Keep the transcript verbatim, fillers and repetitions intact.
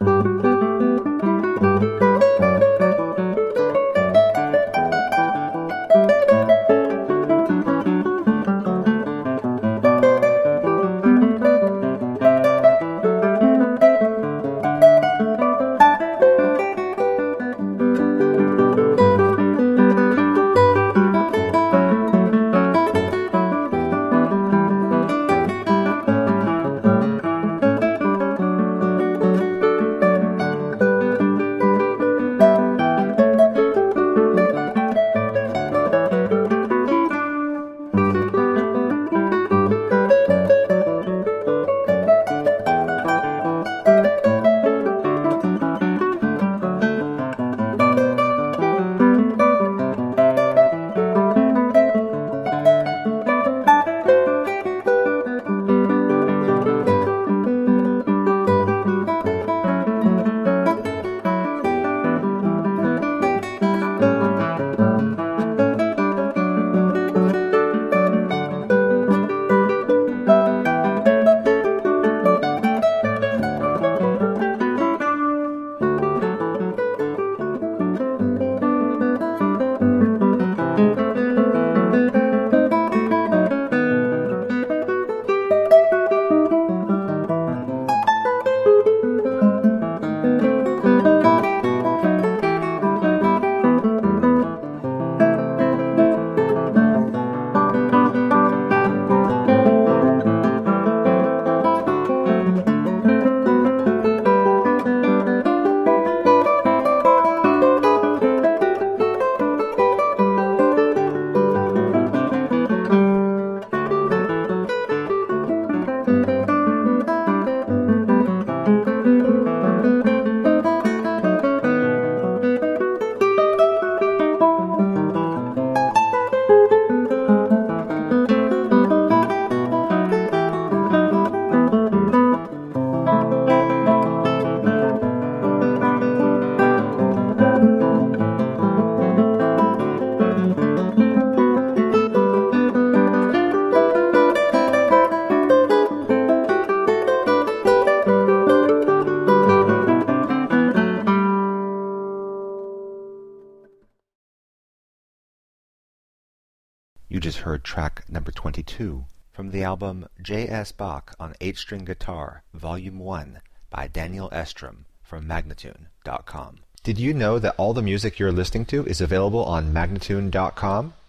You just heard track number twenty-two from the album J S. Bach on eight-string Guitar, Volume one by Daniel Estrom from Magnatune dot com. Did you know that all the music you're listening to is available on Magnatune dot com?